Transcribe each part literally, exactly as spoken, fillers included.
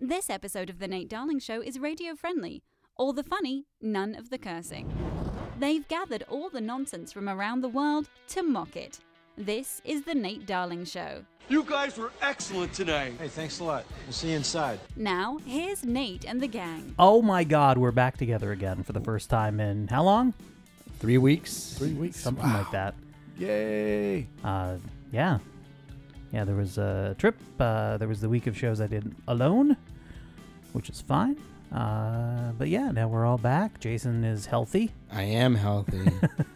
This episode of The Nate Darling Show is radio-friendly. All the funny, none of the cursing. They've gathered all the nonsense from around the world to mock it. This is The Nate Darling Show. You guys were excellent today. Hey, thanks a lot. We'll see you inside. Now, here's Nate and the gang. Oh my God, we're back together again for the first time in how long? Three weeks. Three weeks. Something Wow. like that. Yay. Uh, yeah. Yeah, there was a trip. Uh, there was the week of shows I did alone, which is fine. Uh, but yeah, now we're all back. Jason is healthy. I am healthy.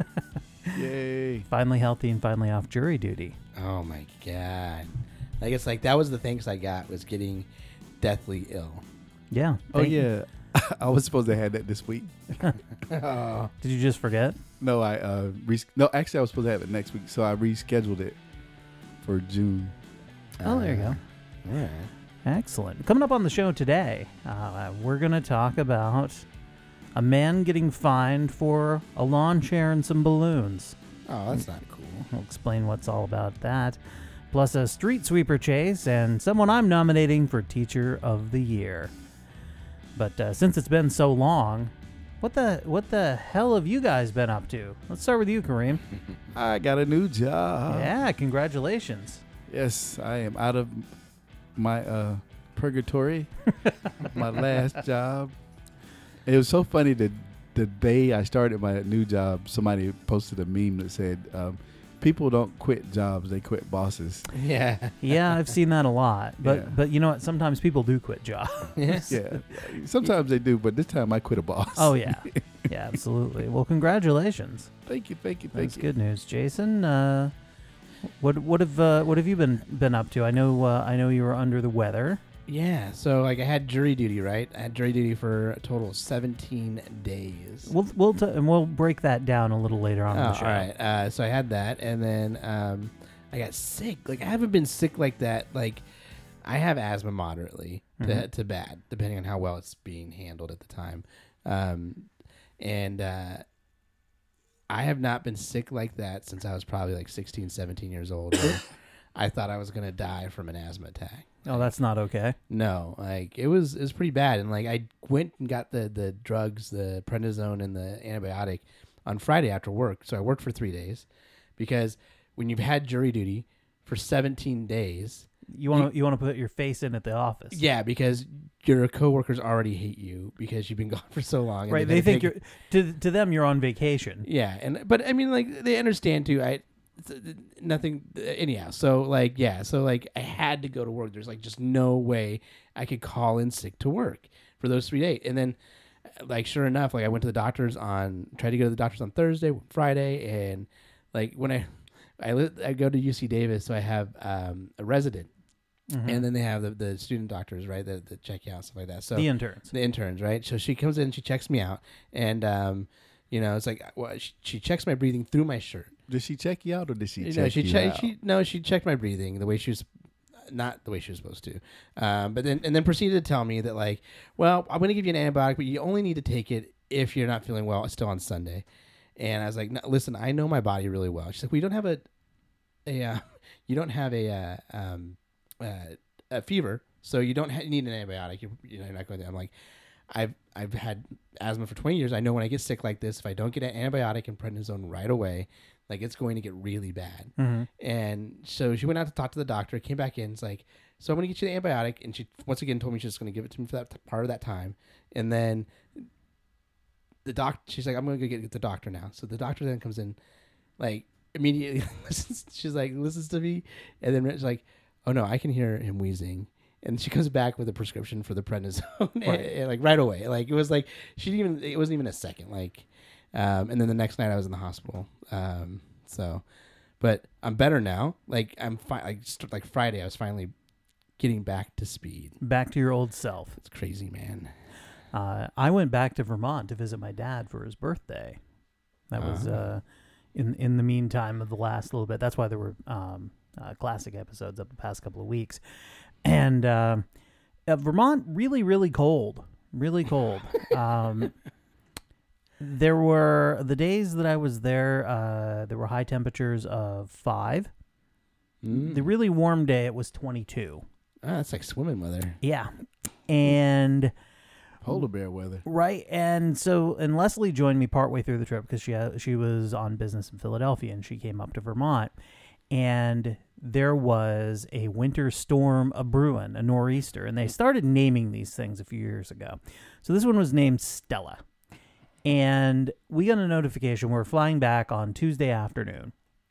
Yay. Finally healthy and finally off jury duty. Oh my God. I guess like that was the thanks I got was getting deathly ill. Yeah. Oh, thank- yeah. I was supposed to have that this week. Oh. Did you just forget? No, I, uh, res- no, actually, I was supposed to have it next week, so I rescheduled it for June. Oh, there you go. Yeah. Excellent. Coming up on the show today, uh, we're going to talk about a man getting fined for a lawn chair and some balloons. Oh, that's not cool. We'll explain what's all about that. Plus a street sweeper chase and someone I'm nominating for Teacher of the Year. But uh, since it's been so long, what the what the hell have you guys been up to? Let's start with you, Kareem. I got a new job. Yeah, congratulations. Yes, I am out of my uh, purgatory. My last job. It was so funny that the day I started my new job, somebody posted a meme that said, um, people don't quit jobs, they quit bosses. Yeah. Yeah, I've seen that a lot. But Yeah. but you know what? Sometimes people do quit jobs. Yes. Yeah. Sometimes they do, but this time I quit a boss. Oh, yeah. Yeah, absolutely. Well, congratulations. Thank you, thank you, thank That's you. good news. Jason, uh, what what have uh, what have you been been up to? I know uh, I know you were under the weather. Yeah. So like I had jury duty, right? I had jury duty for a total of seventeen days. We'll we'll t- and we'll break that down a little later on in Oh, the show. all right. Uh, so I had that, and then um, I got sick. Like I haven't been sick like that. Like I have asthma moderately to, Mhm. to bad, depending on how well it's being handled at the time. Um, and uh, I have not been sick like that since I was probably like sixteen, seventeen years old. where I thought I was gonna die from an asthma attack. Oh, that's not okay. No, like it was it was pretty bad, and like I went and got the the drugs, the prednisone and the antibiotic on Friday after work. So I worked for three days because when you've had jury duty for seventeen days, You want to you want to put your face in at the office. yeah, because your coworkers already hate you because you've been gone for so long. and Right. they've They been think taking- you're to to them you're on vacation. Yeah, and but I mean, like they understand too. I nothing anyhow. So like yeah, so like I had to go to work. There's like just no way I could call in sick to work for those three days. And then like sure enough, like I went to the doctor's on tried to go to the doctor's on Thursday, Friday, and like when I I li- I go to U C Davis, so I have um, a resident, Mhm. and then they have the, the student doctors, right, that, that check you out, stuff like that. So The interns. the interns, right? So she comes in, she checks me out, and um, you know, it's like well, she, she checks my breathing through my shirt. Did she check you out or did she You check know, she you che- out? she no, she checked my breathing the way she was, not the way she was supposed to. Um, but then and then proceeded to tell me that like, well, I'm going to give you an antibiotic, but you only need to take it if you're not feeling well. Still on Sunday, and I was like, no, listen, I know my body really well. She's like, we don't have a, a, uh, you don't have a, uh, um, uh, a fever, so you don't ha- need an antibiotic. You're, you know, you're not going to. I'm like, I've I've had asthma for twenty years. I know when I get sick like this, if I don't get an antibiotic and prednisone right away, like it's going to get really bad. Mm-hmm. And so she went out to talk to the doctor, came back in, it's like, so I'm going to get you the antibiotic. And she once again told me she's going to give it to me for that t- part of that time. And then the doc, she's like, I'm going to go get the doctor now. So the doctor then comes in, like immediately, listens, she's like, listens to me. And then she's like, oh no, I can hear him wheezing. And she comes back with a prescription for the prednisone, and, Right. and, like right away. Like it was like, she didn't even, it wasn't even a second. Like, um, and then the next night I was in the hospital. Um, so, but I'm better now. Like I'm fi- like st- like Friday, I was finally getting back to speed. Back to your old self. It's crazy, man. Uh, I went back to Vermont to visit my dad for his birthday. That was Uh-huh. uh, in in the meantime of the last little bit. That's why there were um, uh, classic episodes up the past couple of weeks. And uh, uh, Vermont, really, really cold. Really cold. um, there were, the days that I was there, uh, there were high temperatures of five. Mm. The really warm day, it was twenty-two. Ah, that's like swimming weather. Yeah. And Polar bear weather. right, and so and Leslie joined me partway through the trip because she had, she was on business in Philadelphia, and she came up to Vermont, and there was a winter storm a brewing, a nor'easter, and they started naming these things a few years ago. So this one was named Stella, and we got a notification. We're flying back on Tuesday afternoon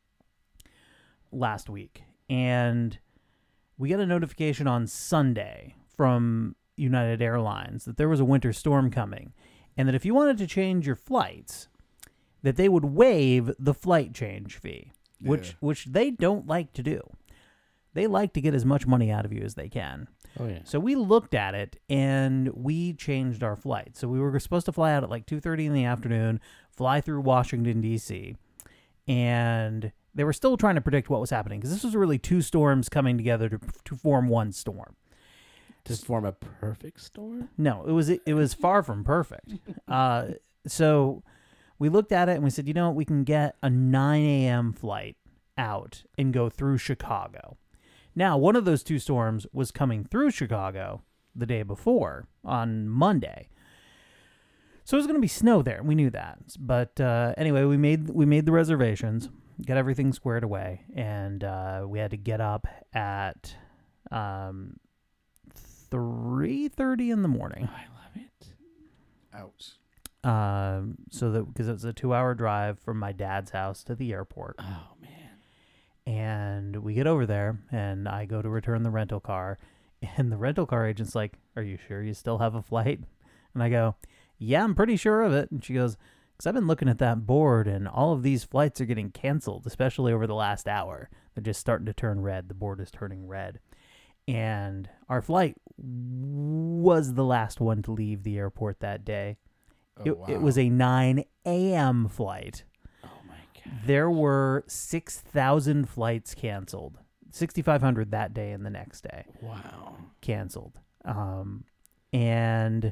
last week, and we got a notification on Sunday from United Airlines that there was a winter storm coming, and that if you wanted to change your flights, that they would waive the flight change fee. Which Yeah. which they don't like to do. They like to get as much money out of you as they can. Oh yeah. So we looked at it and we changed our flight. So we were supposed to fly out at like two thirty in the afternoon, fly through Washington, D C, and they were still trying to predict what was happening because this was really two storms coming together to to form one storm. To form a perfect storm? No, it was it was far from perfect. Uh, so we looked at it and we said, you know, we can get a nine a.m. flight out and go through Chicago. Now, one of those two storms was coming through Chicago the day before on Monday. So it was going to be snow there. We knew that. But uh, anyway, we made we made the reservations, got everything squared away, and uh, we had to get up at um, three thirty in the morning. I love it. Ouch. Um, so that because it's a two-hour drive from my dad's house to the airport, Oh man. and we get over there, and I go to return the rental car, and the rental car agent's like, "Are you sure you still have a flight?" And I go, "Yeah, I'm pretty sure of it." And she goes, "Because I've been looking at that board, and all of these flights are getting canceled, especially over the last hour. They're just starting to turn red. The board is turning red." And our flight was the last one to leave the airport that day. Oh, It, wow. it was a nine a.m. flight. Oh my god. There were six thousand flights canceled. sixty-five hundred that day and the next day Wow. canceled. Um, and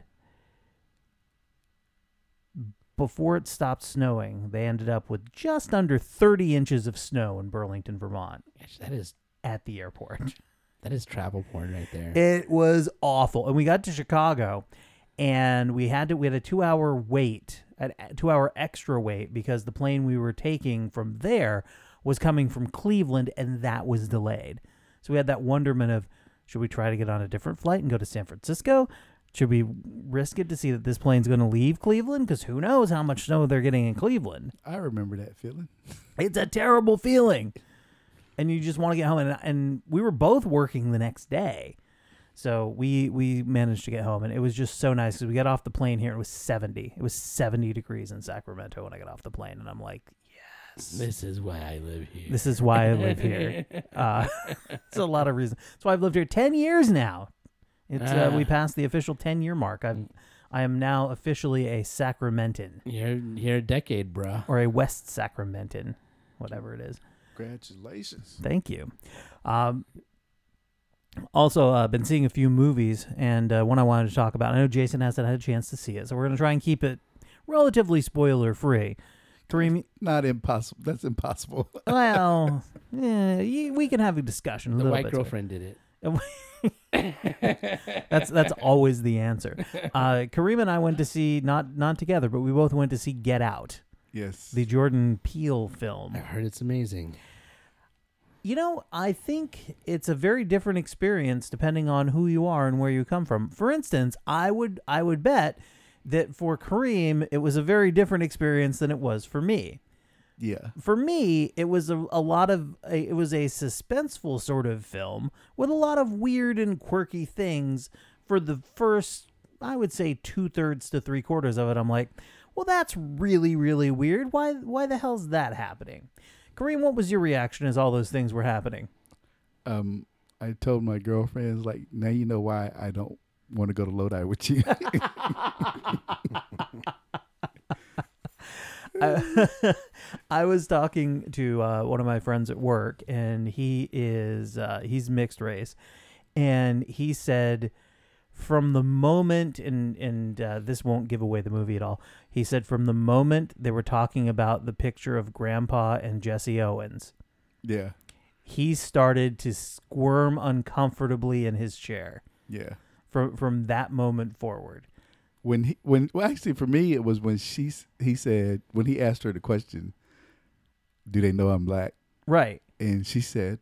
before it stopped snowing, they ended up with just under thirty inches of snow in Burlington, Vermont Gosh, that is at the airport. that is travel porn right there. It was awful. And we got to Chicago, and we had to we had a two hour wait, a two hour extra wait, because the plane we were taking from there was coming from Cleveland, and that was delayed. So we had that wonderment of, should we try to get on a different flight and go to San Francisco? Should we risk it to see that this plane's going to leave Cleveland? Because who knows how much snow they're getting in Cleveland. I remember that feeling. It's a terrible feeling. And you just want to get home. And, and we were both working the next day. So we we managed to get home. And it was just so nice because we got off the plane here. It was seventy. It was seventy degrees in Sacramento when I got off the plane. And I'm like, yes. This is why I live here. This is why I live here. Uh, it's a lot of reasons. That's why I've lived here ten years now. It's uh, Ah. we passed the official ten year mark. I'm I am now officially a Sacramentan, You're you're a decade, bruh. or a West Sacramentan, whatever it is. Congratulations. Thank you. Um, also, uh, been seeing a few movies, and uh, one I wanted to talk about. I know Jason hasn't had a chance to see it, so we're going to try and keep it relatively spoiler free. Kareem, Not impossible. That's impossible. well, yeah, y- we can have a discussion. A The little white bit. girlfriend did it. That's that's always the answer. Uh, Kareem and I went to see not not together, but we both went to see Get Out, Yes. the Jordan Peele film. I heard it's amazing. You know, I think it's a very different experience depending on who you are and where you come from. For instance, I would I would bet that for Kareem, it was a very different experience than it was for me. yeah. For me, it was a, a lot of a, it was a suspenseful sort of film with a lot of weird and quirky things. For the first, I would say two thirds to three quarters of it, I'm like, well, that's really really weird. Why why the hell's that happening? Kareem, what was your reaction as all those things were happening? Um, I told my girlfriends, like, now you know why I don't want to go to Lodi with you. I, I was talking to uh, one of my friends at work, and he is uh, he's mixed race, and he said from the moment, and and uh, this won't give away the movie at all. He said from the moment they were talking about the picture of Grandpa and Jesse Owens, yeah. he started to squirm uncomfortably in his chair. Yeah. from from that moment forward. When he when well actually for me it was when she s- he said when he asked her the question, do they know I'm black? Right. And she said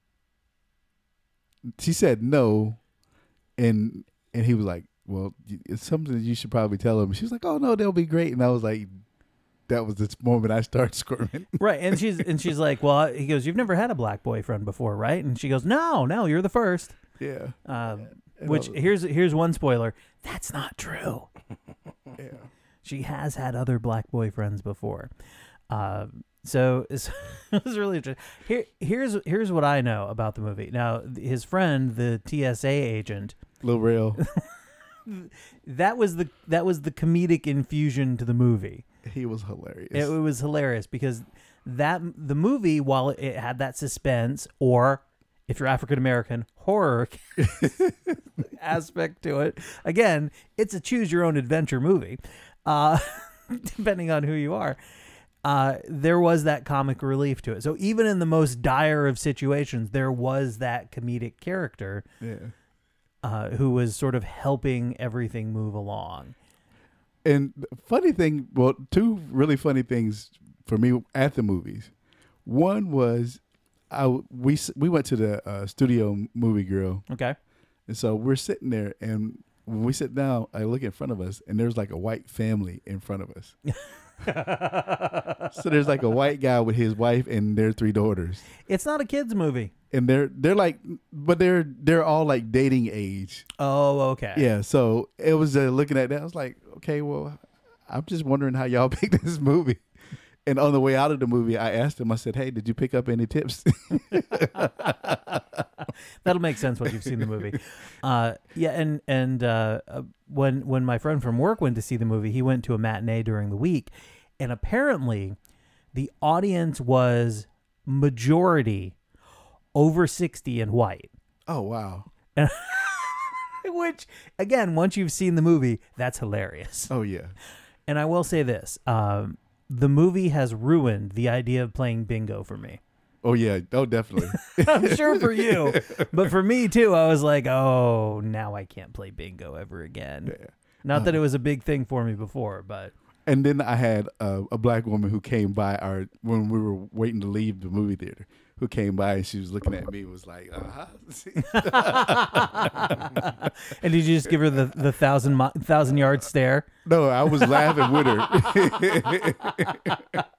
she said no, and and he was like, well, y- it's something that you should probably tell them. She was like, oh no, they'll be great. And I was like, that was the moment I started squirming. Right. And she's and she's like, well, he goes, you've never had a black boyfriend before, right? And she goes, no, no, you're the first. Yeah. Um, And which I was- here's here's one spoiler. That's not true. Yeah. She has had other black boyfriends before. Uh, so it's, it was really interesting. Here, here's here's what I know about the movie. Now, th- his friend, the T S A agent, Lil Rail. that was the that was the comedic infusion to the movie. He was hilarious. It, it was hilarious because that the movie, while it had that suspense, or if you're African American, horror aspect to it, again, it's a choose your own adventure movie, uh, depending on who you are. Uh, there was that comic relief to it. So even in the most dire of situations, there was that comedic character yeah. uh, who was sort of helping everything move along. And the funny thing, well, two really funny things for me at the movies. One was, I w- we s- we went to the uh, studio movie girl, Okay. and so we're sitting there, and when we sit down, I look in front of us, and there's like a white family in front of us. So there's like a white guy with his wife and their three daughters, It's not a kids movie. and they're they're like, but they're they're all like dating age. Oh, okay. Yeah, so it was uh, looking at that. I was like, okay, well, I'm just wondering how y'all picked this movie. And on the way out of the movie, I asked him. I said, "Hey, did you pick up any tips?" That'll make sense once you've seen the movie. Uh, yeah, and and uh, uh, when when my friend from work went to see the movie, he went to a matinee during the week, and apparently, the audience was majority over sixty and white. Oh wow! Which, again, once you've seen the movie, that's hilarious. Oh yeah. And I will say this: um, the movie has ruined the idea of playing bingo for me. Oh yeah. Oh definitely. I'm sure for you, but for me too, I was like, oh, now I can't play bingo ever again. Yeah. Not that it was a big thing for me before, but And then I had uh, a black woman who came by our when we were waiting to leave the movie theater. Who came by and she was looking at me and was like, uh huh. and did you just give her the, the thousand mi- thousand yard stare? No, I was laughing with her.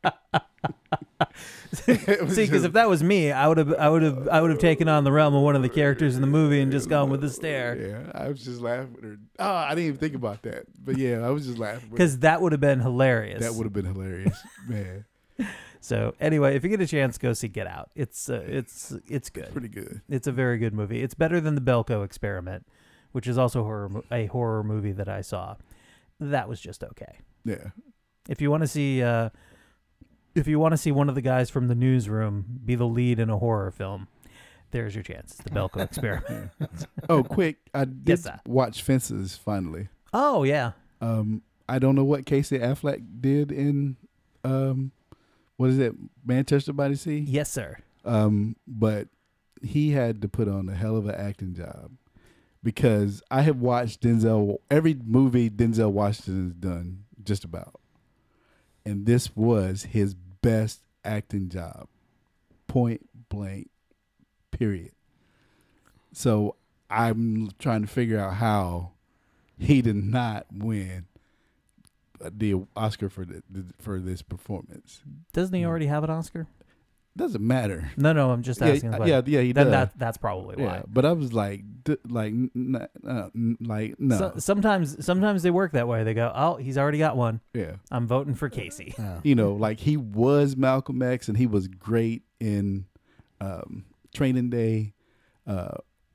It was See, because just- if that was me, I would have I would have I would have taken on the realm of one of the characters in the movie and just gone with the stare. Yeah, I was just laughing with her. Oh, I didn't even think about that. But yeah, I was just laughing. with her. Because that would have been hilarious. That would have been hilarious, man. So anyway, if you get a chance, go see Get Out. It's uh, it's it's good. Pretty good. It's a very good movie. It's better than the Belko Experiment, which is also horror mo- a horror movie that I saw. That was just okay. Yeah. If you want to see, uh, if you want to see one of the guys from the newsroom be the lead in a horror film, there's your chance. It's the Belko Experiment. Oh, quick! I did Yes, sir. watch Fences finally. Oh yeah, Um, I don't know what Casey Affleck did in, um, what is it, Manchester by the Sea? yes sir. Um, but he had to put on a hell of an acting job because I have watched Denzel every movie Denzel Washington has done just about, and this was his best acting job, point blank, period. So I'm trying to figure out how he did not win the Oscar for the, for this performance. Doesn't he already have an Oscar? Doesn't matter. No, no. I'm just Yeah, asking. the yeah, question. yeah, he Then does. that that's probably why. Yeah, but I was like, d- like, n- n- uh, n- like, no, So, sometimes, sometimes they work that way. They go, "Oh, he's already got one. yeah, I'm voting for Casey." Oh. you know, like he was Malcolm X, and he was great in um, Training Day. Uh,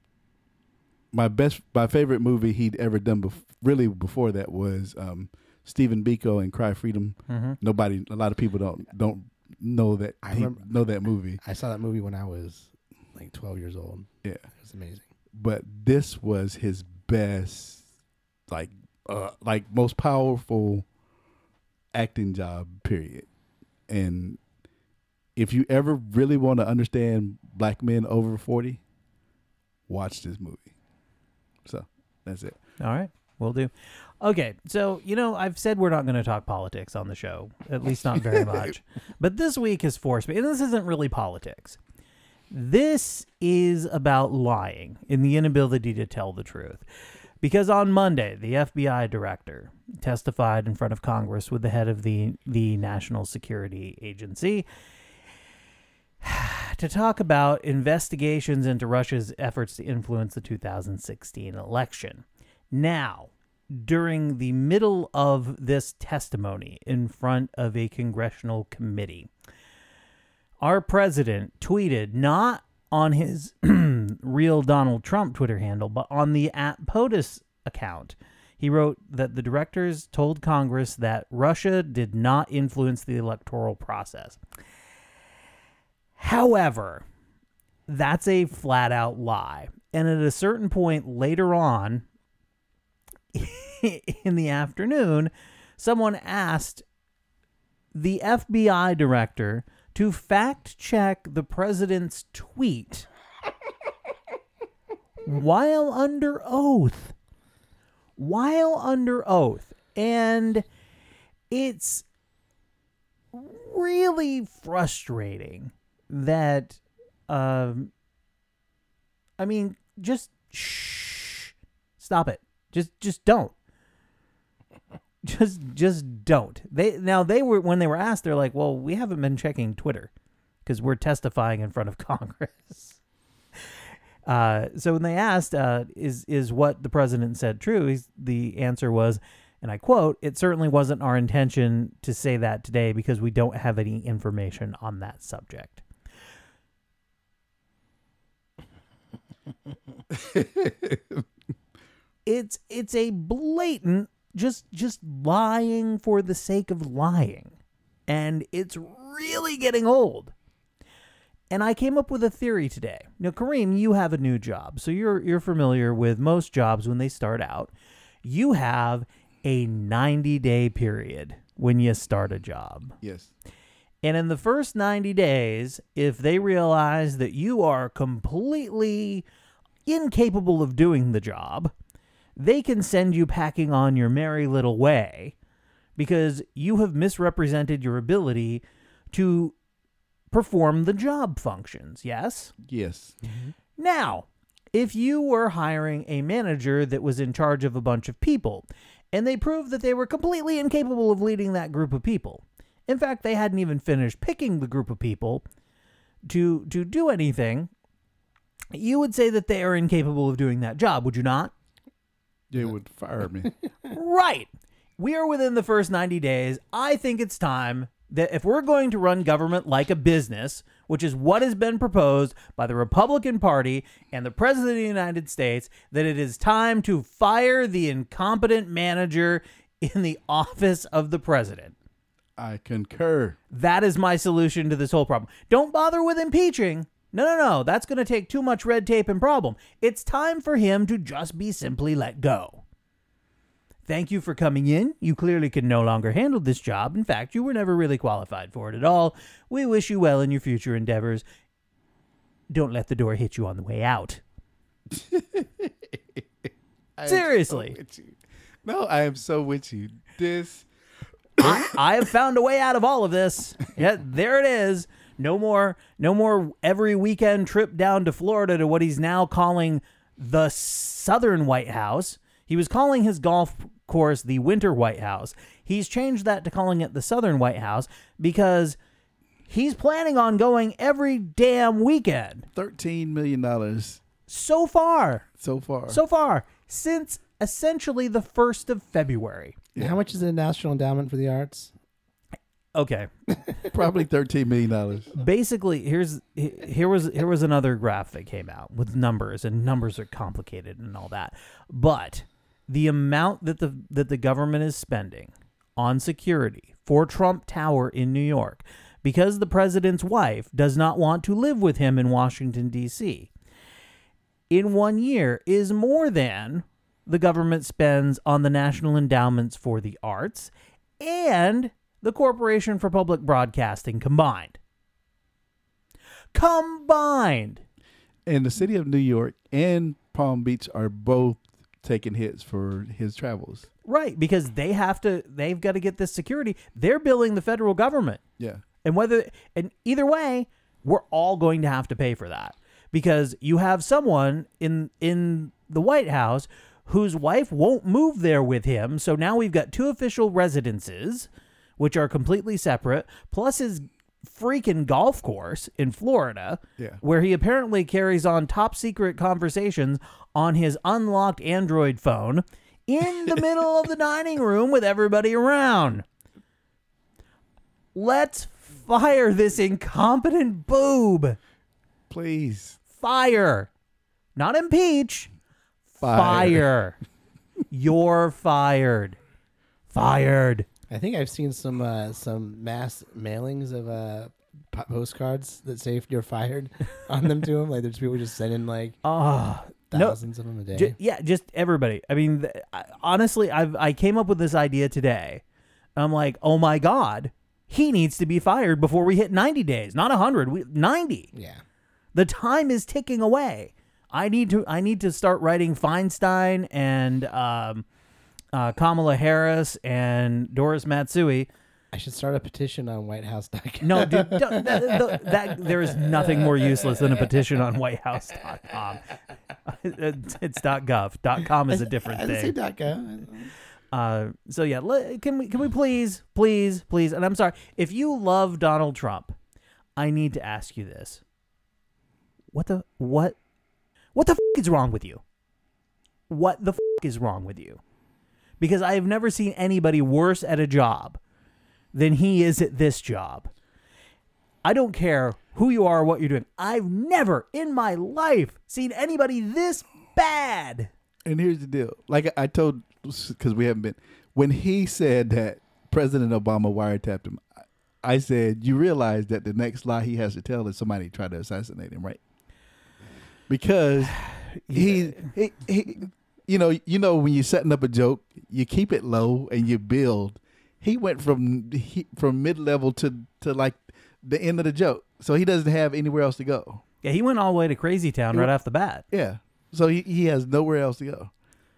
my best, my favorite movie he'd ever done, bef- really before that was um, Stephen Biko and Cry Freedom. Mm-hmm. Nobody, a lot of people don't don't know that. I he- remember- know that movie. I saw that movie when I was like twelve years old. Yeah. It was amazing. But this was his best, like, uh, like most powerful acting job, period. And if you ever really want to understand black men over forty, watch this movie. So That's it. All right, we'll do. Okay, so, you know, I've said we're not going to talk politics on the show, at least not very much. But this week has forced me, and this isn't really politics. This is about lying and the inability to tell the truth. Because on Monday, the F B I director testified in front of Congress with the head of the, the National Security Agency to talk about investigations into Russia's efforts to influence the two thousand sixteen election. Now, during the middle of this testimony in front of a congressional committee, our president tweeted not on his real Donald Trump Twitter handle, but on the at POTUS account. He wrote that the directors told Congress that Russia did not influence the electoral process. However, that's a flat-out lie. And at a certain point later on in the afternoon, someone asked the F B I director to fact-check the president's tweet while under oath. While under oath. And it's really frustrating that, um, I mean, just shh, stop it. Just, just don't. Just, just don't. They now they were when they were asked, they're like, "Well, we haven't been checking Twitter because we're testifying in front of Congress." Uh, so when they asked, uh, "Is is what the president said true?" He's, the answer was, and I quote, "It certainly wasn't our intention to say that today because we don't have any information on that subject." it's it's a blatant. Just just lying for the sake of lying. And it's really getting old. And I came up with a theory today. Now, Kareem, you have a new job. So you're you're familiar with most jobs when they start out. You have a ninety-day period when you start a job. Yes. And in the first ninety days, if they realize that you are completely incapable of doing the job, they can send you packing on your merry little way because you have misrepresented your ability to perform the job functions, yes? Yes. Mm-hmm. Now, if you were hiring a manager that was in charge of a bunch of people, and they proved that they were completely incapable of leading that group of people, in fact, they hadn't even finished picking the group of people to, to do anything, you would say that they are incapable of doing that job, would you not? They would fire me. Right. We are within the first ninety days. I think it's time that if we're going to run government like a business, which is what has been proposed by the Republican Party and the President of the United States, that it is time to fire the incompetent manager in the office of the president. I concur. That is my solution to this whole problem. Don't bother with impeaching. No, no, no. That's going to take too much red tape and problem. It's time for him to just be simply let go. Thank you for coming in. You clearly can no longer handle this job. In fact, you were never really qualified for it at all. We wish you well in your future endeavors. Don't let the door hit you on the way out. Seriously. So no, I am so with you. This... I, I have found a way out of all of this. Yeah, there it is. No more, no more every weekend trip down to Florida to what he's now calling the Southern White House. He was calling his golf course the Winter White House. He's changed that to calling it the Southern White House because he's planning on going every damn weekend. thirteen million dollars. So far. So far. So far. Since essentially the first of February. Yeah. How much is the National Endowment for the Arts? Okay. Probably thirteen million dollars. Basically, here's here was here was another graph that came out with numbers, and numbers are complicated and all that. But the amount that the that the government is spending on security for Trump Tower in New York, because the president's wife does not want to live with him in Washington, D C, in one year is more than the government spends on the National Endowments for the Arts and the Corporation for Public Broadcasting combined. Combined. And the city of New York and Palm Beach are both taking hits for his travels. Right, because they have to, they've got to get this security. They're billing the federal government. Yeah. And whether, and either way, we're all going to have to pay for that, because you have someone in in the White House whose wife won't move there with him. So now we've got two official residences, which are completely separate, plus his freaking golf course in Florida, Yeah. where he apparently carries on top secret conversations on his unlocked Android phone in the middle of the dining room with everybody around. Let's fire this incompetent boob. Please. Fire. Not impeach. Fire. Fire. You're fired. Fired. I think I've seen some uh, some mass mailings of uh, po- postcards that say if you're fired on them to him. Like there's people just sending like Oh, thousands of them a day. Ju- yeah, just everybody. I mean, th- I, honestly, I've I came up with this idea today. I'm like, oh my God, he needs to be fired before we hit ninety days, not one hundred, we, ninety. Yeah. The time is ticking away. I need to I need to start writing Feinstein and um, uh, Kamala Harris and Doris Matsui. I should start a petition on white house dot com. No, dude, don't- that, that, that there is nothing more useless than a petition on white house dot com. It's .gov. .com is a different I didn't say thing. dot gov. Uh, so yeah, le- can we can we please, please, please? And I'm sorry if you love Donald Trump, I need to ask you this: what the what what the f- is wrong with you? What the f- is wrong with you? Because I have never seen anybody worse at a job than he is at this job. I don't care who you are or what you're doing. I've never in my life seen anybody this bad. And here's the deal. Like I told, because we haven't been, when he said that President Obama wiretapped him, I said, you realize that the next lie he has to tell is somebody tried to assassinate him, right? Because he, he, he, you know, you know, when you're setting up a joke, you keep it low and you build. He went from he, from mid level to to like the end of the joke, so he doesn't have anywhere else to go. Yeah, he went all the way to Crazy Town right off the bat. Yeah, so he, he has nowhere else to go.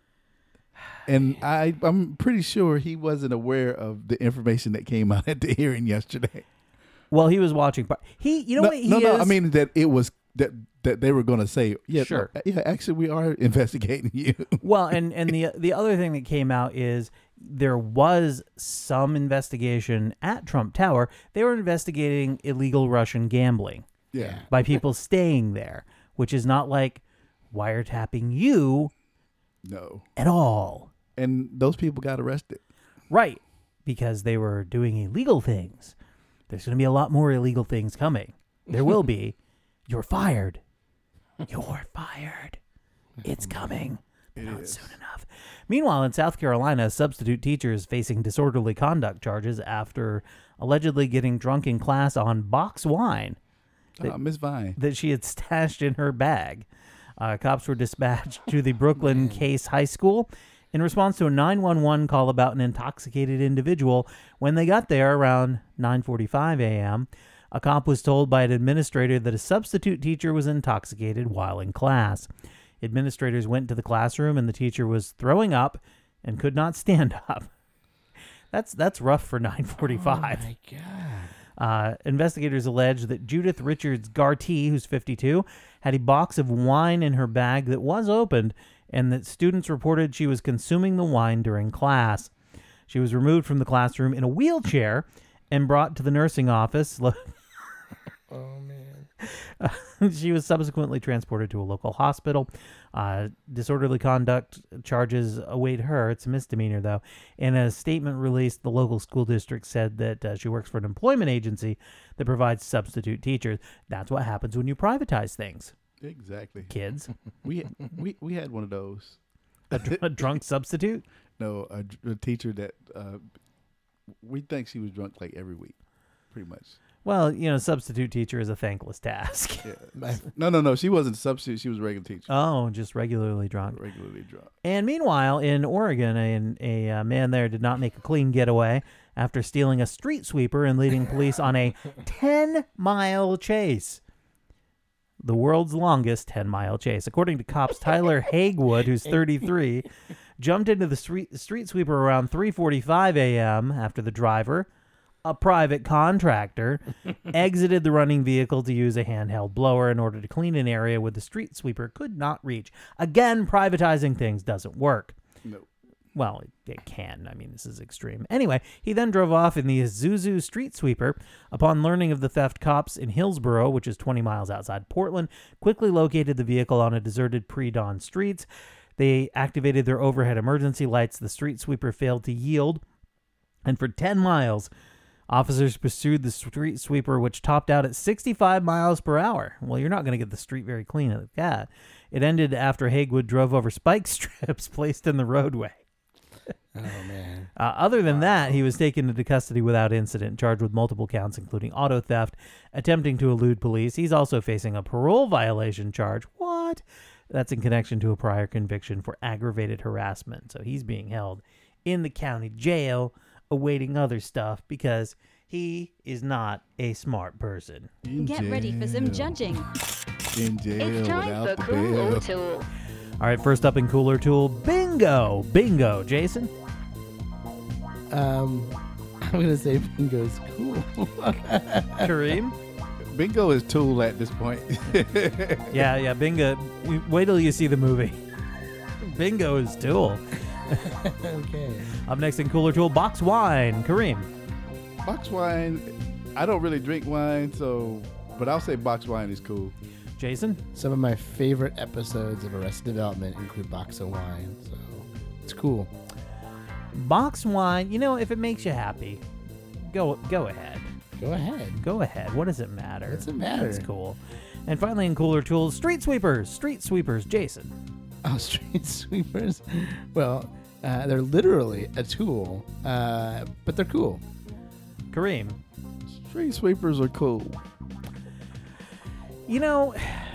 And I I'm pretty sure he wasn't aware of the information that came out at the hearing yesterday. Well, he was watching. par- He, you know no, what he no, is? no. I mean that it was that that they were going to say, yeah, Sure. no, yeah. Actually, we are investigating you. Well, and and the the other thing that came out is there was some investigation at Trump Tower. They were investigating illegal Russian gambling Yeah. by people staying there, which is not like wiretapping you No. at all. And those people got arrested. Right, because they were doing illegal things. There's going to be a lot more illegal things coming. There will be. You're fired. You're fired. It's coming. Not soon enough. Meanwhile, in South Carolina, a substitute teacher is facing disorderly conduct charges after allegedly getting drunk in class on box wine Uh, Miss Vine. that she had stashed in her bag. Uh, cops were dispatched to the Brooklyn Case High School in response to a nine one one call about an intoxicated individual. When they got there around nine forty-five a.m., a cop was told by an administrator that a substitute teacher was intoxicated while in class. Administrators went to the classroom and the teacher was throwing up and could not stand up. That's that's rough for nine forty-five. Oh my God. Uh, investigators allege that Judith Richards Gartee, who's fifty-two, had a box of wine in her bag that was opened, and that students reported she was consuming the wine during class. She was removed from the classroom in a wheelchair and brought to the nursing office. Oh man. She was subsequently transported to a local hospital. Uh, disorderly conduct charges await her. It's a misdemeanor, though. In a statement released, the local school district said that uh, she works for an employment agency that provides substitute teachers. That's what happens when you privatize things, Exactly. kids. We we we had one of those. A, dr- a drunk substitute? No, a, dr- a teacher that uh, we think she was drunk like every week, pretty much. Well, you know, substitute teacher is a thankless task. Yeah. No, no, no. She wasn't a substitute. She was a regular teacher. Oh, just regularly drunk. Regularly drunk. And meanwhile, in Oregon, a, a, uh man there did not make a clean getaway after stealing a street sweeper and leading police on a ten-mile chase. the world's longest ten-mile chase. According to cops, Tyler Hagewood, who's thirty-three, jumped into the street, street sweeper around three forty-five a.m. after the driver, a private contractor, exited the running vehicle to use a handheld blower in order to clean an area where the street sweeper could not reach. Again, privatizing things doesn't work. No. Well, it, it can. I mean, this is extreme. Anyway, he then drove off in the Isuzu street sweeper. Upon learning of the theft, cops in Hillsboro, which is twenty miles outside Portland, quickly located the vehicle on a deserted pre-dawn streets. They activated their overhead emergency lights. The street sweeper failed to yield, and for ten miles, officers pursued the street sweeper, which topped out at sixty-five miles per hour. Well, you're not going to get the street very clean like that. It ended after Hagewood drove over spike strips placed in the roadway. Oh, man. Uh, other than that, he was taken into custody without incident, charged with multiple counts, including auto theft, attempting to elude police. He's also facing a parole violation charge. What? That's in connection to a prior conviction for aggravated harassment. So he's being held in the county jail, awaiting other stuff because he is not a smart person. In Get ready for some jail. judging. In jail It's time without for the Cool bail. Tool. All right, first up in Cooler Tool, bingo. Bingo, Jason. Um, I'm going to say bingo's cool. Kareem. Bingo is Tool at this point. Yeah, yeah, bingo. Wait till you see the movie. Bingo is Tool. Okay. Up next in Cooler Tool, box wine. Kareem. Box wine, I don't really drink wine, so, but I'll say box wine is cool. Jason. Some of my favorite episodes of Arrested Development include Box of Wine, so it's cool. Box wine, you know, if it makes you happy, go go ahead. Go ahead. Go ahead. What does it matter? What's it matter? That's cool. And finally in Cooler Tools, street sweepers. Street sweepers, Jason. Oh, street sweepers. Well, uh, they're literally a tool, uh, but they're cool. Kareem. Street sweepers are cool. You know,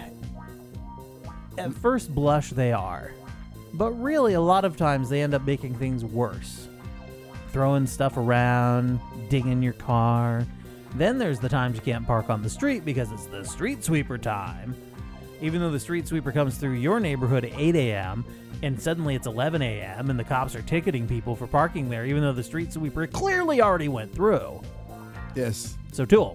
at first blush they are, but really a lot of times they end up making things worse. Throwing stuff around, dinging your car. Then there's the times you can't park on the street because it's the street sweeper time. Even though the street sweeper comes through your neighborhood at eight a.m. and suddenly it's eleven a.m. and the cops are ticketing people for parking there, even though the street sweeper clearly already went through. Yes. So Tool.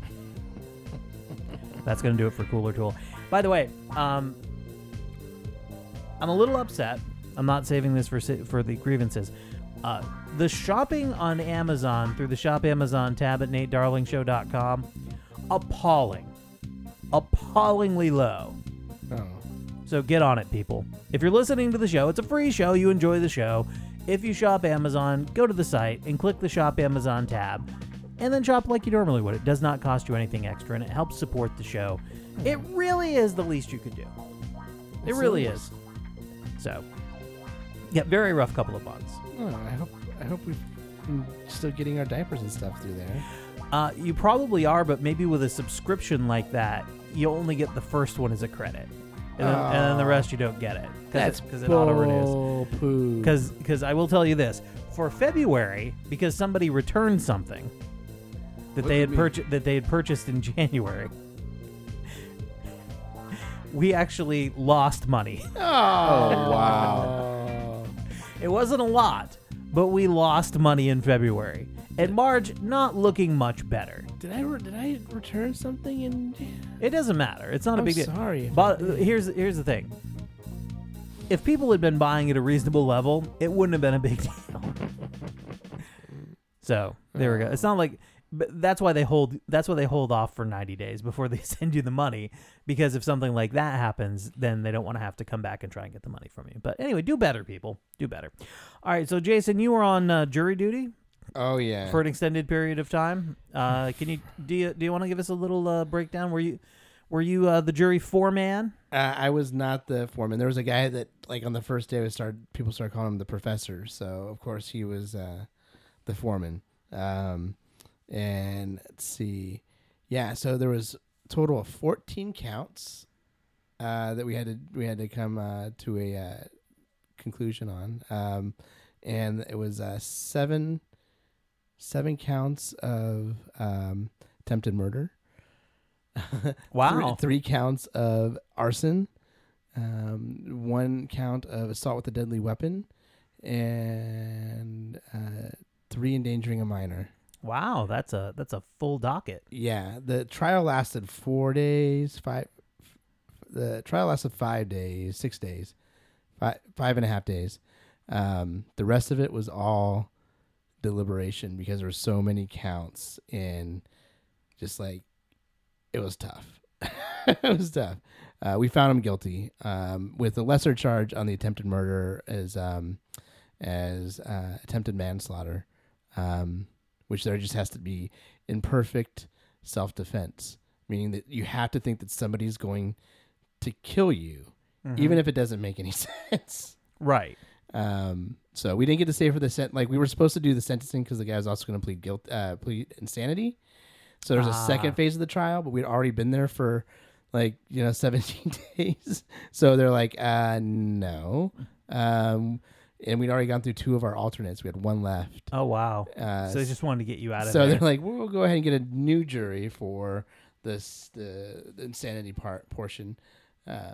That's going to do it for Cooler Tool. By the way, um, I'm a little upset. I'm not saving this for for the grievances. Uh, the shopping on Amazon through the Shop Amazon tab at nate darling show dot com, appalling. Appallingly low. Oh. So get on it, people. If you're listening to the show, it's a free show. You enjoy the show. If you shop Amazon, go to the site and click the Shop Amazon tab. And then shop like you normally would. It does not cost you anything extra, and it helps support the show. It really is the least you could do. It really is. So, yeah, very rough couple of months. Oh, I hope I hope we're still getting our diapers and stuff through there. Uh, you probably are, but maybe with a subscription like that, you only get the first one as a credit. And then, and then the rest you don't get it. That's because it auto-renews. bull poo. Because I will tell you this. For February, because somebody returned something that What they do had you mean? purchased that they had purchased in January, we actually lost money. Oh, wow. It wasn't a lot, but we lost money in February. And March, not looking much better. Did I re- did I return something in? It doesn't matter. It's not a I'm big deal. sorry if But I did. here's here's the thing. If people had been buying at a reasonable level, it wouldn't have been a big deal. So there we go. It's not like, but that's why they hold. That's why they hold off for ninety days before they send you the money. Because if something like that happens, then they don't want to have to come back and try and get the money from you. But anyway, do better, people. Do better. All right. So Jason, you were on uh, jury duty Oh yeah. for an extended period of time. Uh, can you do you do you want to give us a little uh, breakdown? Were you were you uh, the jury foreman? Uh, I was not the foreman. There was a guy that, like, on the first day, we started. People started calling him the professor. So of course he was uh, the foreman. Um, and let's see, yeah. So there was a total of fourteen counts uh, that we had to we had to come uh, to a uh, conclusion on, um, and it was uh, seven seven counts of um, attempted murder. Wow. three, three counts of arson, um, one count of assault with a deadly weapon, and uh, three endangering a minor. Wow, that's a that's a full docket. Yeah, the trial lasted four days. Five. The trial lasted five days, six days, five five and a half days. Um, the rest of it was all deliberation because there were so many counts and just like it was tough. It was tough. Uh, we found him guilty um, with a lesser charge on the attempted murder as um, as uh, attempted manslaughter, um, which there just has to be imperfect self-defense, meaning that you have to think that somebody's going to kill you, Mm-hmm. even if it doesn't make any sense. Right. Um, so we didn't get to stay for the sent. Like we were supposed to do the sentencing because the guy was also going to plead guilt, uh, plead insanity. So there's Ah. a second phase of the trial, but we'd already been there for like you know seventeen days. So they're like, uh, no, um, and we'd already gone through two of our alternates. We had one left. Oh wow. Uh, So they just wanted to get you out of so there. they're like, we'll go ahead and get a new jury for this the, the insanity part portion. Uh,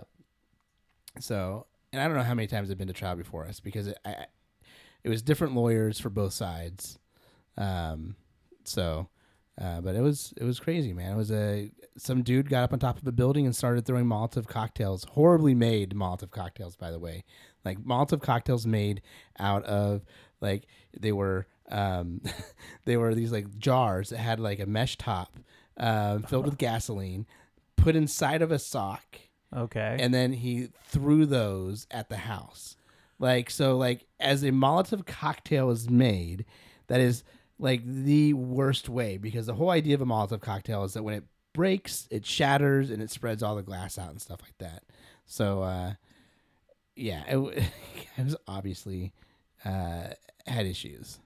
so, and I don't know how many times they've been to trial before us because it, I, it was different lawyers for both sides. Um, so, uh, but it was it was crazy, man. It was a some dude got up on top of a building and started throwing Molotov cocktails, horribly made Molotov cocktails, by the way, like Molotov cocktails made out of like they were um, they were these like jars that had like a mesh top um, filled with gasoline, put inside of a sock. Okay. And then he threw those at the house. Like, so, like, as a Molotov cocktail is made, that is, like, the worst way. Because the whole idea of a Molotov cocktail is that when it breaks, it shatters, and it spreads all the glass out and stuff like that. So, uh, yeah, it, w- it was obviously uh, had issues.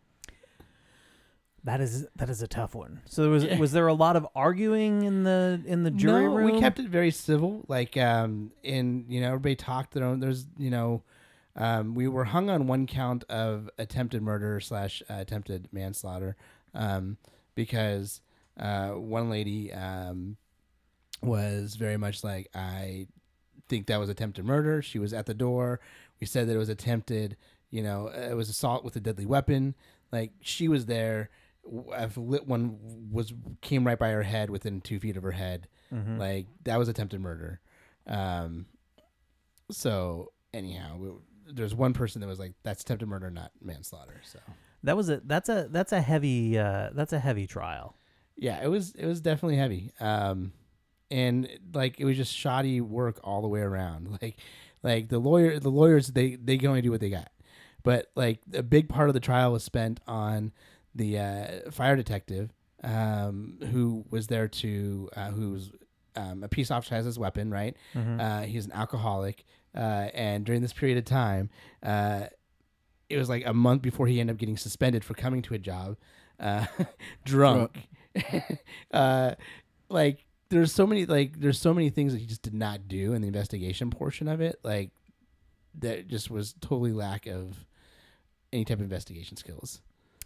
That is that is a tough one. So there was was there a lot of arguing in the in the jury no, room? we kept it very civil. Like, um, in you know, everybody talked their own. There's, you know, um, we were hung on one count of attempted murder slash uh, attempted manslaughter, um, because uh, one lady um was very much like, I think that was attempted murder. She was at the door. We said that it was attempted. You know, it was assault with a deadly weapon. Like, she was there. If lit one was came right by her head, within two feet of her head, Mhm. like that was attempted murder. Um, so anyhow, we, there's one person that was like, "That's attempted murder, not manslaughter." So That was a that's a that's a heavy uh, that's a heavy trial. yeah, it was it was definitely heavy. Um, and like it was just shoddy work all the way around. Like like the lawyer the lawyers they they can only do what they got. But like a big part of the trial was spent on the uh, fire detective um, who was there to uh, who's um, a peace officer, has his weapon, right? Mhm. Uh, he's an alcoholic, uh, and during this period of time, uh, it was like a month before he ended up getting suspended for coming to a job uh, drunk. uh, like there's so many like there's so many things that he just did not do in the investigation portion of it, like that just was totally lack of any type of investigation skills.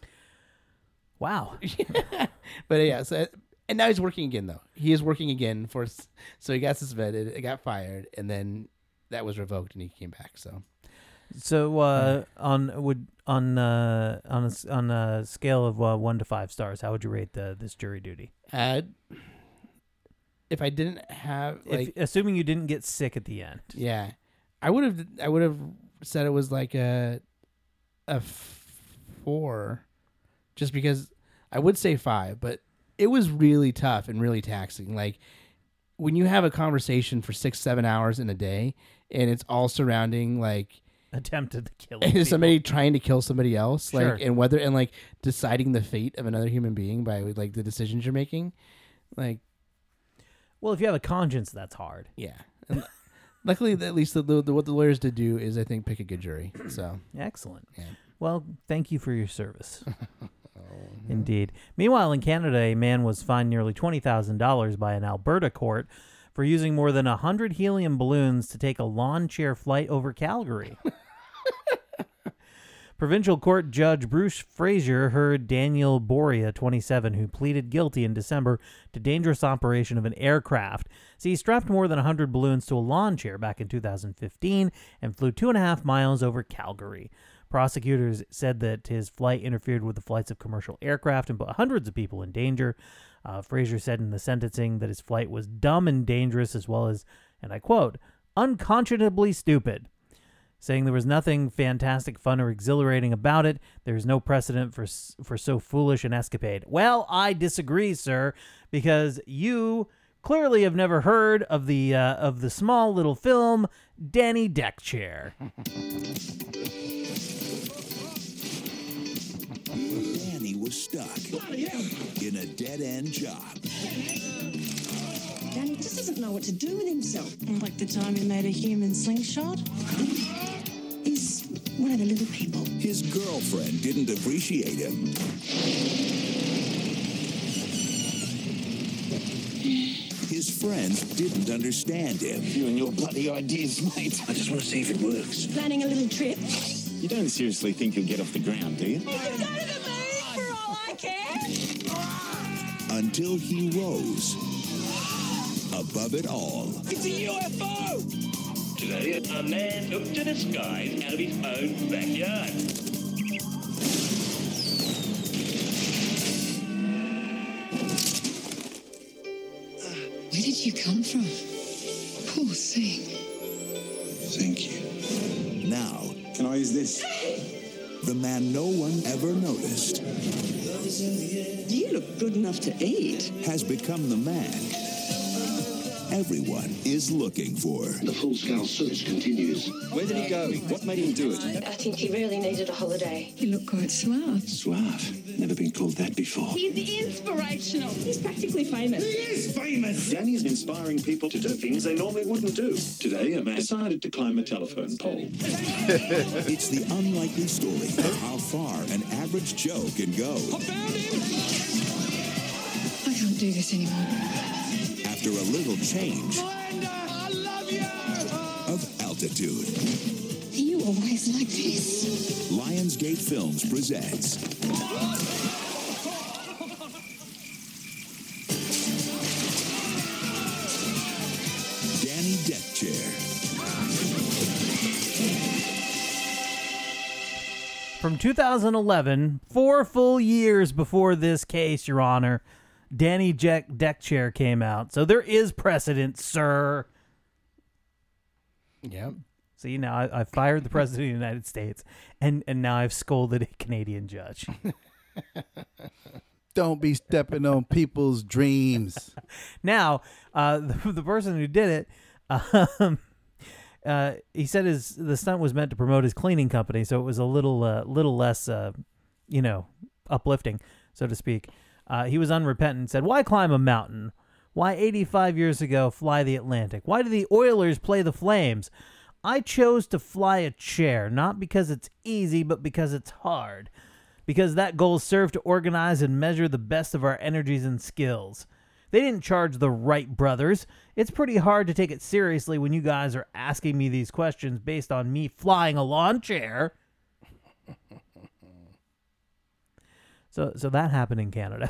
Wow. But yeah, so and now he's working again though. He is working again for so he got suspended, it got fired, and then that was revoked, and he came back. So So uh, on would on uh, on a, s- on a scale of uh, one to five stars, how would you rate the this jury duty? uh, if I didn't have like if, assuming you didn't get sick at the end. yeah, I would have I would have said it was like a a four, just because I would say five, but it was really tough and really taxing. Like when you have a conversation for six seven hours in a day, and it's all surrounding like Attempted to kill somebody trying to kill somebody else, Sure. like and whether and like deciding the fate of another human being by like the decisions you're making, like Well, if you have a conscience, that's hard. yeah. And luckily, at least the, the, the what the lawyers did do is I think pick a good jury. So Excellent. yeah. Well, thank you for your service. Indeed. Meanwhile, in Canada, a man was fined nearly twenty thousand dollars by an Alberta court for using more than one hundred helium balloons to take a lawn chair flight over Calgary. Provincial Court Judge Bruce Fraser heard Daniel Boria, twenty-seven, who pleaded guilty in December to dangerous operation of an aircraft. See, he strapped more than one hundred balloons to a lawn chair back in two thousand fifteen and flew two and a half miles over Calgary. Prosecutors said that his flight interfered with the flights of commercial aircraft and put hundreds of people in danger. Uh, Fraser said in the sentencing that his flight was dumb and dangerous, as well as, and I quote, unconscionably stupid, saying there was nothing fantastic, fun, or exhilarating about it. There is no precedent for for so foolish an escapade. Well, I disagree, sir, because you clearly have never heard of the uh, of the small little film Danny Deckchair. Danny was stuck in a dead-end job. Danny just doesn't know what to do with himself. Like the time he made a human slingshot. He's one of the little people. His girlfriend didn't appreciate him. His friends didn't understand him. You and your bloody ideas, mate. I just want to see if it works. Planning a little trip. You don't seriously think you'll get off the ground, do you? You can go to the moon for all I care. Until he rose above it all. It's a U F O! Today, a man looked to the skies out of his own backyard. Where did you come from? Poor thing. Thank you. Now, Can I use this? the man no one ever noticed You look good enough to eat. has become the man everyone is looking for. The full-scale search continues. Where did he go? What made him do it? I think he really needed a holiday. You look quite suave. Suave. Never been called that before. He's inspirational. He's practically famous. He is famous! Danny's inspiring people to do things they normally wouldn't do. Today, a man decided to climb a telephone pole. It's the unlikely story of how far an average Joe can go. I can't do this anymore. After a little change of altitude. Are you always like this? Lionsgate Films presents Danny Deckchair. From two thousand eleven, four full years before this case, Your Honor, Danny Jack Deckchair came out. So there is precedent, sir. Yep. See, now I, I fired the President of the United States, and, and now I've scolded a Canadian judge. Don't be stepping on people's dreams. Now, uh, the, the person who did it, um, uh, he said his the stunt was meant to promote his cleaning company, so it was a little uh, little less, uh, you know, uplifting, so to speak. Uh, he was unrepentant, said, why climb a mountain? Why eighty-five years ago fly the Atlantic? Why do the Oilers play the Flames? I chose to fly a chair, not because it's easy, but because it's hard. Because that goal served to organize and measure the best of our energies and skills. They didn't charge the Wright brothers. It's pretty hard to take it seriously when you guys are asking me these questions based on me flying a lawn chair. So so that happened in Canada.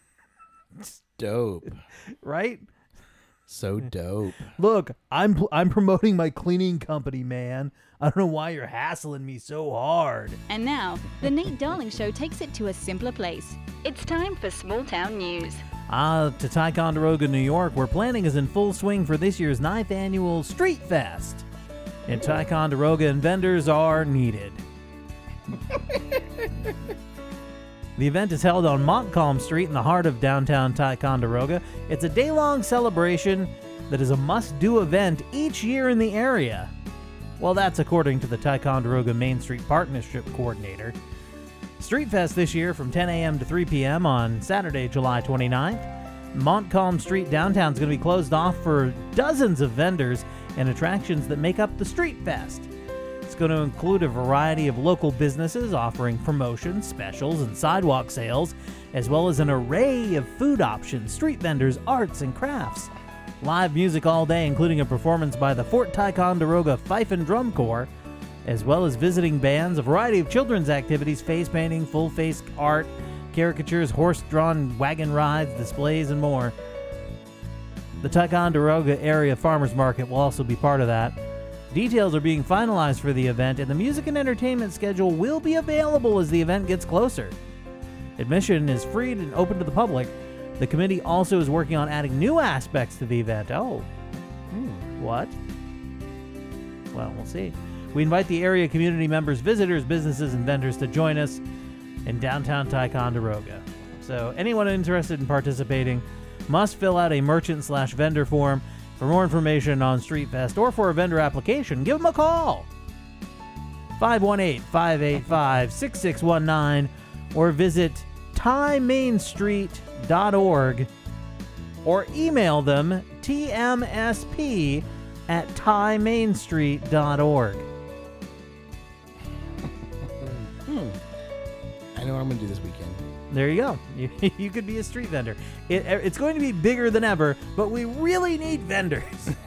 Dope. Right? So dope. Look, I'm pl- I'm promoting my cleaning company, man. I don't know why you're hassling me so hard. And now, the Nate Darling Show takes it to a simpler place. It's time for small town news. Ah, to Ticonderoga, New York, where planning is in full swing for this year's ninth annual Street Fest. In Ticonderoga, and vendors are needed. The event is held on Montcalm Street in the heart of downtown Ticonderoga. It's a day-long celebration that is a must-do event each year in the area. Well, that's according to the Ticonderoga Main Street Partnership Coordinator. Street Fest this year from ten a.m. to three p.m. on Saturday, July twenty-ninth. Montcalm Street downtown is going to be closed off for dozens of vendors and attractions that make up the Street Fest. It's going to include a variety of local businesses offering promotions, specials, and sidewalk sales, as well as an array of food options, street vendors, arts, and crafts. Live music all day, including a performance by the Fort Ticonderoga Fife and Drum Corps. as well as visiting bands, a variety of children's activities, face painting, full-face art, caricatures, horse-drawn wagon rides, displays, and more. The Ticonderoga Area Farmers Market will also be part of that. Details are being finalized for the event, and the music and entertainment schedule will be available as the event gets closer. Admission is free and open to the public. The committee also is working on adding new aspects to the event. Oh, hmm, what? Well, we'll see. We invite the area community members, visitors, businesses, and vendors to join us in downtown Ticonderoga. So anyone interested in participating must fill out a merchant slash vendor form. For more information on Street Fest or for a vendor application, give them a call. five one eight, five eight five, six six one nine or visit Ty Main Street dot org or email them T M S P at Ty Main Street dot org. hmm. I know what I'm going to do this weekend. There you go. You, you could be a street vendor. It, it's going to be bigger than ever, but we really need vendors.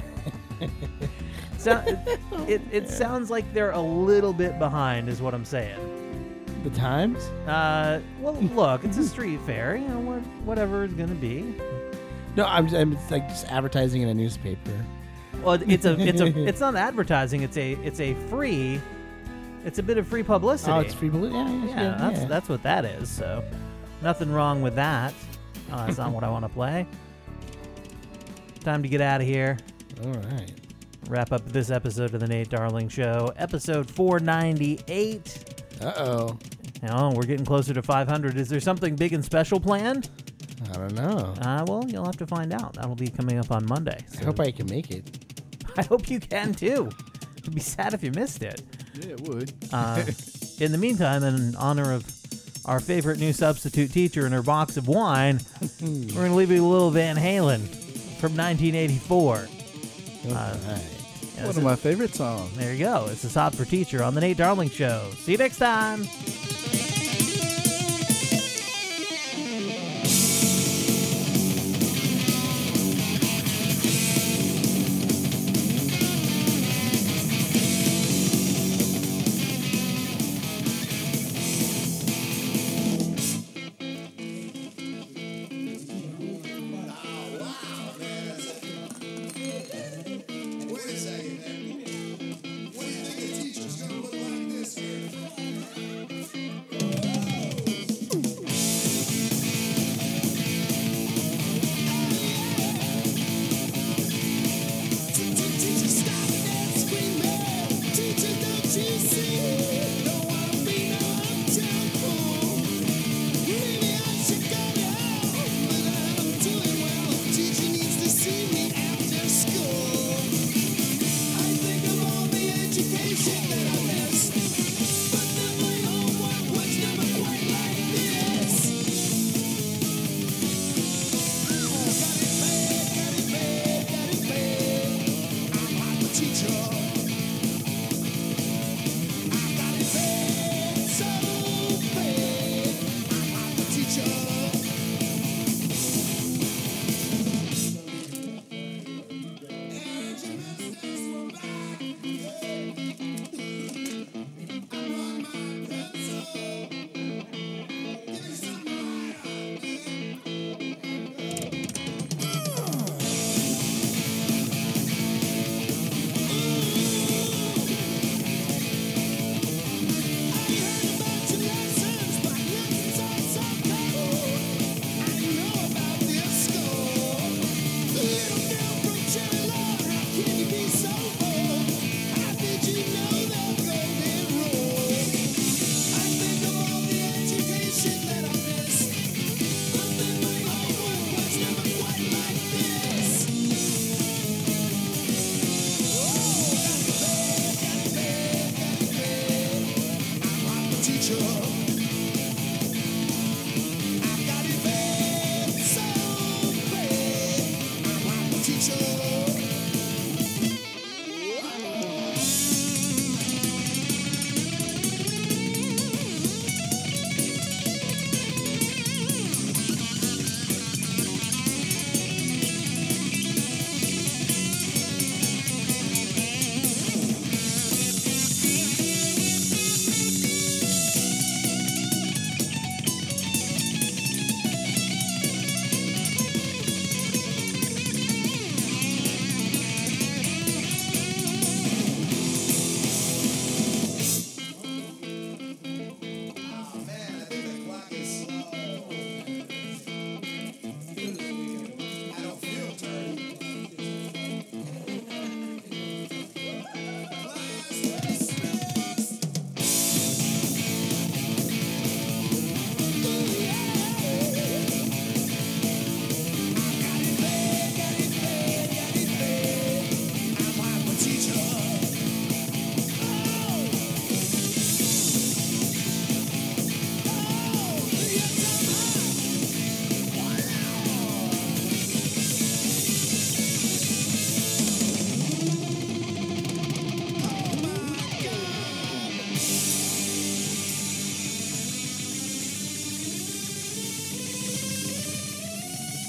so, it, it, it sounds like they're a little bit behind, is what I'm saying. The times? Uh, well, look, it's a street fair. You know, what, whatever it's going to be. No, I'm, I'm it's like just advertising in a newspaper. Well, it's a, it's a, it's not advertising. It's a, it's a free. It's a bit of free publicity. Oh, it's free publicity. Yeah, yeah, yeah, yeah, that's yeah. that's what that is. So, nothing wrong with that. Uh, that's not what I want to play. Time to get out of here. All right. Wrap up this episode of the Nate Darling Show, episode four ninety-eight. Uh-oh. Oh, we're getting closer to five hundred. Is there something big and special planned? I don't know. Uh, well, you'll have to find out. That'll be coming up on Monday. So. I hope I can make it. I hope you can, too. It'd be sad if you missed it. Yeah, it would. Uh, in the meantime, in honor of our favorite new substitute teacher and her box of wine, we're going to leave you a little Van Halen from nineteen eighty-four. Uh, right. yeah, One of my favorite songs. There you go. It's a Sod for Teacher on the Nate Darling Show. See you next time.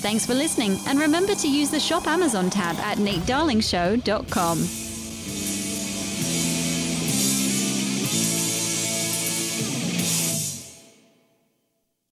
Thanks for listening, and remember to use the Shop Amazon tab at nate darling show dot com.